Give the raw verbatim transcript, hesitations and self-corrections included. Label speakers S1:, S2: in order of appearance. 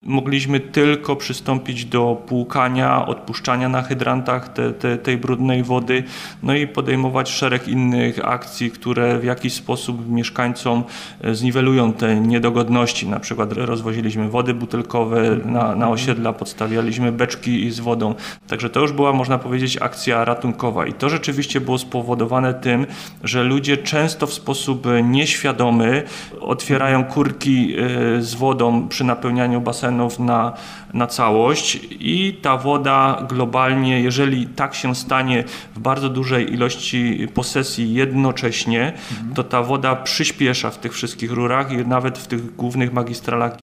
S1: mogliśmy tylko przystąpić do płukania, odpuszczania na hydrantach te, te, tej brudnej wody, no i podejmować szereg innych akcji, które w jakiś sposób mieszkańcom zniwelują te niedogodności. Na przykład rozwoziliśmy wody butelkowe na, na osiedla, podstawialiśmy beczki z wodą. Także to już była, można powiedzieć, akcja ratunkowa i to rzeczywiście było spowodowane tym, że ludzie często w sposób nieświadomy otwierają kurki z wodą przy napełnianiu basenów na, na całość i ta woda globalnie, jeżeli tak się stanie w bardzo dużej ilości posesji jednocześnie, to ta woda przyspiesza w tych wszystkich rurach i nawet w tych głównych magistralach